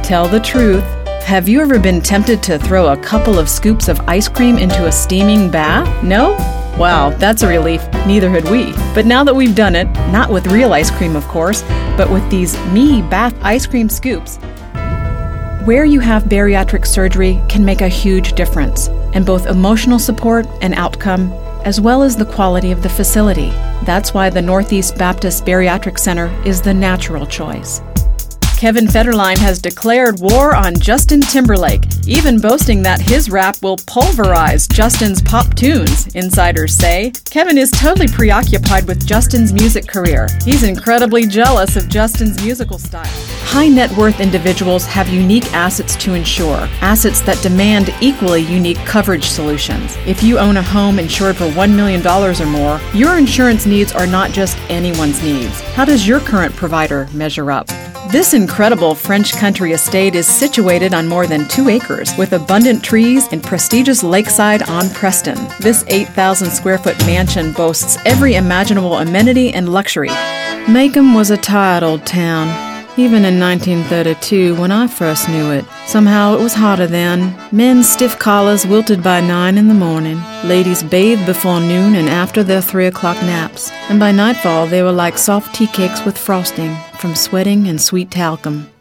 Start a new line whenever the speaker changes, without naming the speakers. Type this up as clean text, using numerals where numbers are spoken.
Tell the truth. Have you ever been tempted to throw a couple of scoops of ice cream into a steaming bath? No? Wow, that's a relief. Neither had we. But now that we've done it, not with real ice cream, of course, but with these Me Bath ice cream scoops, where you have bariatric surgery can make a huge difference in both emotional support and outcome, as well as the quality of the facility. That's why the Northeast Baptist Bariatric Center is the natural choice. Kevin Federline has declared war on Justin Timberlake, even boasting that his rap will pulverize Justin's pop tunes, insiders say. Kevin is totally preoccupied with Justin's music career. He's incredibly jealous of Justin's musical style. High net worth individuals have unique assets to insure, assets that demand equally unique coverage solutions. If you own a home insured for $1 million or more, your insurance needs are not just anyone's needs. How does your current provider measure up? This incredible French country estate is situated on more than 2 acres with abundant trees and prestigious lakeside on Preston. This 8,000 square foot mansion boasts every imaginable amenity and luxury. Macomb was a tired old town, even in 1932 when I first knew it. Somehow it was hotter then. Men's stiff collars wilted by 9 in the morning. Ladies bathed before noon and after their 3 o'clock naps. And by nightfall they were like soft tea cakes with frosting from sweating and sweet talcum.